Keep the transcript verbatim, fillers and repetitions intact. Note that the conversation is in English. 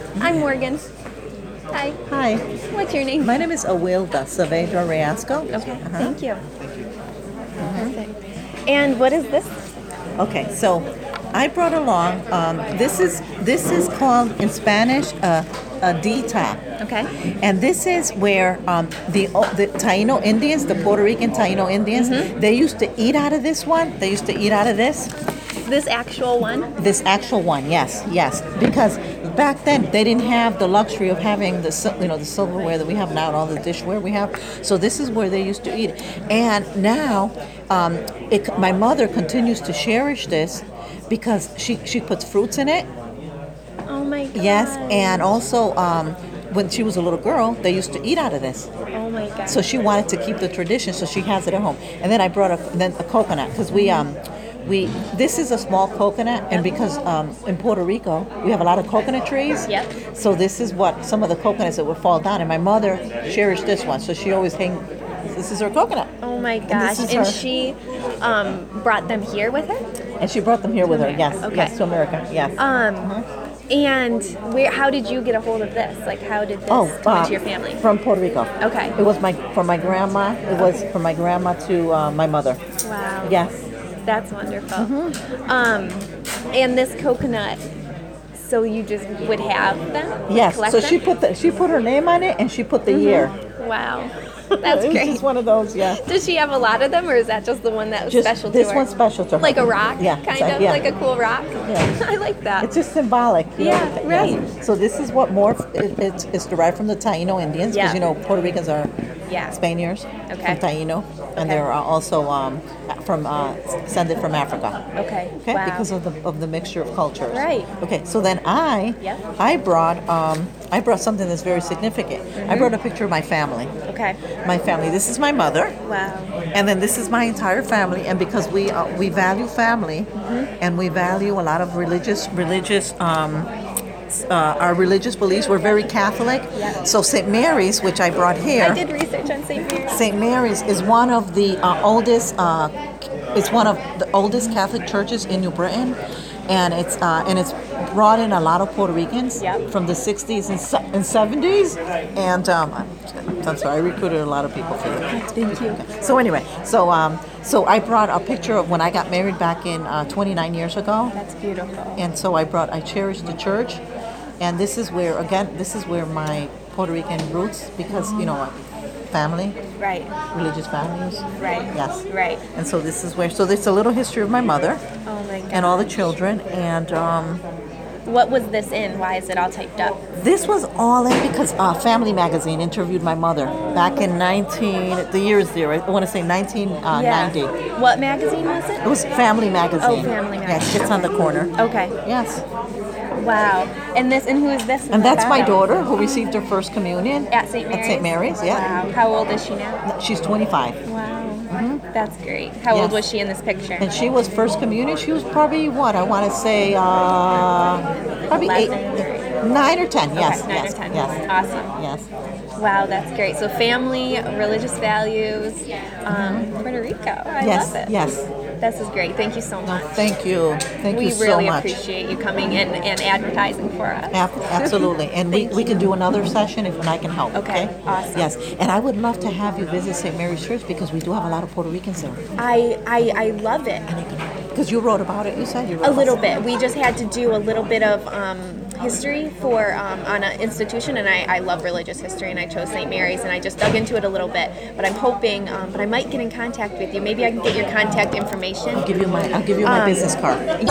I'm Morgan. Hi. Hi, What's your name? my name is Awilda Saavedra Reasco. Okay, Uh-huh. thank you. Perfect. And what is this? Okay, so I brought along. Um, this is this is called in Spanish uh, a dita, Okay. and this is where um, the the Taino Indians, the Puerto Rican Taino Indians, Mm-hmm. they used to eat out of this one. They used to eat out of this. This actual one? This actual one, yes, yes, because back then they didn't have the luxury of having the sil- you know the silverware that we have now and all the dishware we have. So this is where they used to eat, and now um, it, my mother continues to cherish this because she she puts fruits in it. Oh my god. Yes, and also um, when she was a little girl, they used to eat out of this. Oh my god. So she wanted to keep the tradition, so she has it at home. And then I brought a then a coconut because we um we this is a small coconut, and because um, in Puerto Rico we have a lot of coconut trees. Yep. So this is what some of the coconuts that would fall down, and my mother cherished this one, so she always hang. This is her coconut, Oh my this gosh. is And her. she um, brought them here with her? and she brought them here with her. America, Yes, okay. yes, to America. Yes. Um, and where? How did you get a hold of this? Like, how did this Oh, come uh, into your family? from Puerto Rico. Okay. It was my from my grandma. It was from my grandma to uh, my mother. Wow. Yes. That's wonderful. Mm-hmm. Um, and this coconut, so you just would have them? Yes. Collect So them? she put the, she put her name on it, and she put the year. Wow. That's It's great. just one of those. Yeah. Does she have a lot of them, or is that just the one that was Just special this to her? one's special to her. Like a rock, Yeah, kind it's of, yeah. like a cool rock. Yeah. I like that. It's just symbolic. you know, Yeah, yes. right. So this is what more it, it's, it's derived from the Taino Indians, because Yeah. you know Puerto Ricans are Yeah. Spaniards Okay. from Taino, and Okay. they're uh, also um, from uh, descended from Africa. Okay. Okay, Wow. because of the of the mixture of cultures. Right. Okay, so then I Yep. I brought um, I brought something that's very significant. Mm-hmm. I brought a picture of my family. Okay. My family. This is my mother. Wow. And then this is my entire family, and because we uh, we value family, Mm-hmm. and we value a lot of religious religious um, uh, our religious beliefs. We're very Catholic. Yeah. So Saint Mary's, which I brought here, I did research on Saint Mary's. Saint Mary's is one of the uh, oldest. Uh, it's one of the oldest Catholic churches in New Britain, and it's uh, and it's brought in a lot of Puerto Ricans Yep. from the sixties and, se- and seventies, and um, I'm sorry, I recruited a lot of people for that. Thank you. So anyway, so um, so I brought a picture of when I got married back in uh, twenty-nine years ago, That's beautiful. and so I brought I cherished the church, and this is where again this is where my Puerto Rican roots, because you know family, Right. religious values. Right. Yes. Right. And so this is where so there's a little history of my mother Oh my god. and all the children, and um, What was this in? Why is it all typed up? this was all in because uh, Family Magazine interviewed my mother back in nineteen. The year is there. I want to say nineteen ninety. What magazine was it? It was Family Magazine. Oh, Family Yes, Magazine. it's on the corner. Okay. Yes. Wow. And this and who is this? And that's my daughter who received her first communion At Saint Mary's? At Saint Mary's, yeah. Wow. How old is she now? She's twenty-five. Wow. That's great. How old Yes. was she in this picture? And she was first communion. She was probably what I want to say, uh, probably eight, eleven. nine or ten. Yes, Okay, nine yes, or ten. yes, Awesome. yes. Wow, that's great. So family, religious values, um, Puerto Rico. I Yes, love it. yes. This is great. Thank you so much. Thank you, thank we you so really much. appreciate you coming in and advertising for us. Ab- Absolutely, and we, Thank we can do another session if and I can help. Okay, Okay, awesome. Yes, and I would love to have you visit Saint Mary's Church because we do have a lot of Puerto Ricans there. I, I I love it. Because you wrote about it, you said you wrote A about little it. bit. We just had to do a little bit of um, history for um, on an institution, and I, I love religious history, and I chose Saint Mary's, and I just dug into it a little bit. But I'm hoping, um, but I might get in contact with you. Maybe I can get your contact information. I'll give you my I'll give you my Um, business card.